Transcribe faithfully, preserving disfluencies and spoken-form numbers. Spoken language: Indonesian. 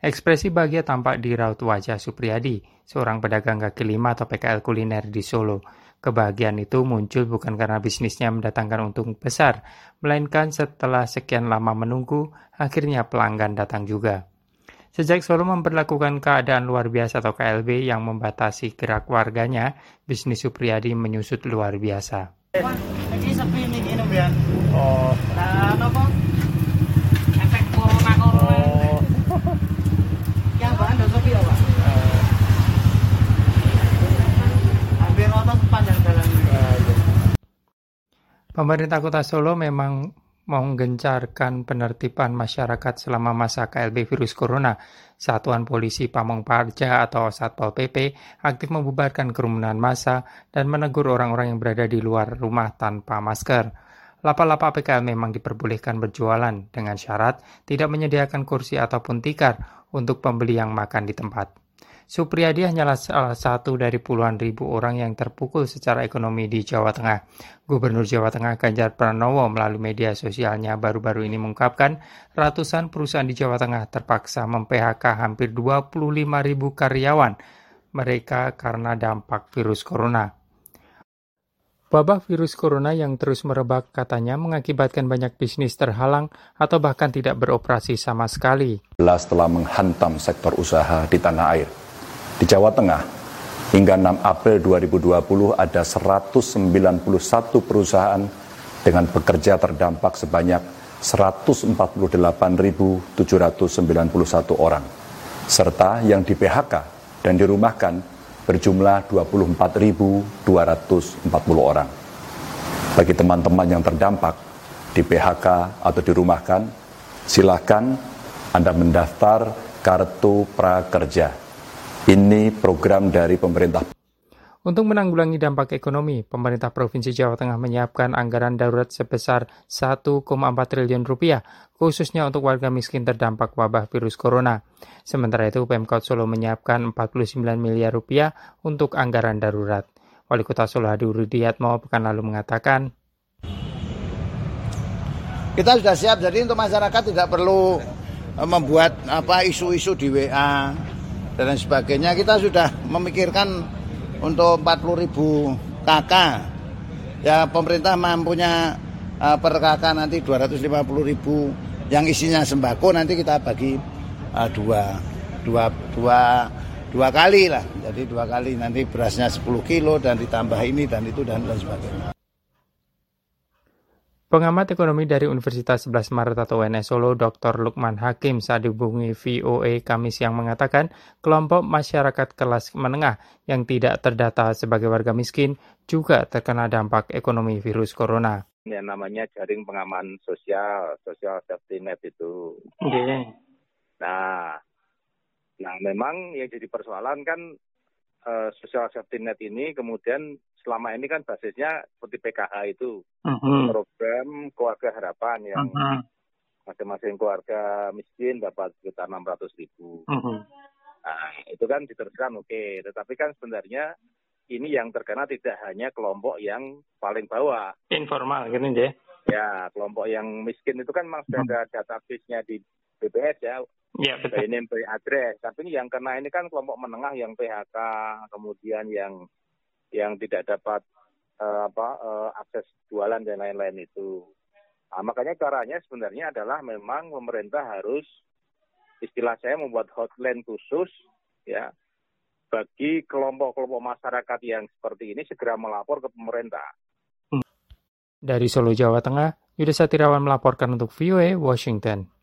Ekspresi bahagia tampak di raut wajah Supriyadi, seorang pedagang kaki lima atau P K L kuliner di Solo. Kebahagiaan itu muncul bukan karena bisnisnya mendatangkan untung besar, melainkan setelah sekian lama menunggu, akhirnya pelanggan datang juga. Sejak Solo memperlakukan keadaan luar biasa atau K L B yang membatasi gerak warganya, bisnis Supriyadi menyusut luar biasa. Ini sepi nih ini Bian. Oh. Nah, apa? Efek corona corona. Oh. Yang bahan udah sepi ya, Pak? Uh. Hampir nonton sepanjang jalan ini. Uh, iya. Pemerintah Kota Solo memang menggencarkan penertiban masyarakat selama masa K L B virus corona. Satuan Polisi Pamong Praja atau Satpol P P aktif membubarkan kerumunan massa dan menegur orang-orang yang berada di luar rumah tanpa masker. Lapak-lapak P K L memang diperbolehkan berjualan dengan syarat tidak menyediakan kursi ataupun tikar untuk pembeli yang makan di tempat. Supriyadi hanyalah salah satu dari puluhan ribu orang yang terpukul secara ekonomi di Jawa Tengah. Gubernur Jawa Tengah Ganjar Pranowo melalui media sosialnya baru-baru ini mengungkapkan ratusan perusahaan di Jawa Tengah terpaksa mem-P H K hampir dua puluh lima ribu karyawan mereka karena dampak virus corona. Wabah virus corona yang terus merebak katanya mengakibatkan banyak bisnis terhalang atau bahkan tidak beroperasi sama sekali. Telah menghantam sektor usaha di tanah air. Di Jawa Tengah, hingga enam April dua ribu dua puluh ada seratus sembilan puluh satu perusahaan dengan pekerja terdampak sebanyak seratus empat puluh delapan ribu tujuh ratus sembilan puluh satu orang, serta yang di P H K dan dirumahkan berjumlah dua puluh empat ribu dua ratus empat puluh orang. Bagi teman-teman yang terdampak di P H K atau dirumahkan, silakan Anda mendaftar Kartu Prakerja. Ini program dari pemerintah. Untuk menanggulangi dampak ekonomi, pemerintah Provinsi Jawa Tengah menyiapkan anggaran darurat sebesar satu koma empat triliun rupiah, khususnya untuk warga miskin terdampak wabah virus corona. Sementara itu, Pemkot Solo menyiapkan empat puluh sembilan miliar rupiah untuk anggaran darurat. Wali Kota Solo Hadi Rudiatmo pekan lalu mengatakan, kita sudah siap, jadi untuk masyarakat tidak perlu membuat apa isu-isu di W A dan lain sebagainya. Kita sudah memikirkan untuk empat puluh ribu K K. Ya, pemerintah mampunya uh, per K K nanti dua ratus lima puluh ribu yang isinya sembako, nanti kita bagi uh, dua, dua, dua, dua kali lah. Jadi dua kali, nanti berasnya sepuluh kilo dan ditambah ini dan itu dan lain sebagainya. Pengamat ekonomi dari Universitas sebelas Maret atau U N S Solo, Doktor Lukman Hakim saat dihubungi V O A Kamis yang mengatakan kelompok masyarakat kelas menengah yang tidak terdata sebagai warga miskin juga terkena dampak ekonomi virus corona. Yang namanya jaring pengaman sosial, social safety net itu. Okay. Nah, nah memang yang jadi persoalan kan uh, social safety net ini kemudian selama ini kan basisnya seperti P K H itu, uh-huh. program keluarga harapan yang uh-huh. masing-masing keluarga miskin dapat sekitar enam ratus ribu. Uh-huh. Nah, itu kan diteruskan oke, okay. Tetapi kan sebenarnya ini yang terkena tidak hanya kelompok yang paling bawah. Informal gitu ya? Ya, kelompok yang miskin itu kan memang sudah ada database-nya di B P S ya. Ya, betul. Ini by address. Tapi ini yang kena ini kan kelompok menengah yang P H K, kemudian yang yang tidak dapat uh, apa uh, akses jualan dan lain-lain itu. Nah, makanya caranya sebenarnya adalah memang pemerintah harus, istilah saya, membuat hotline khusus ya bagi kelompok-kelompok masyarakat yang seperti ini segera melapor ke pemerintah. Dari Solo, Jawa Tengah, Yudha Satirawan melaporkan untuk V O A Washington.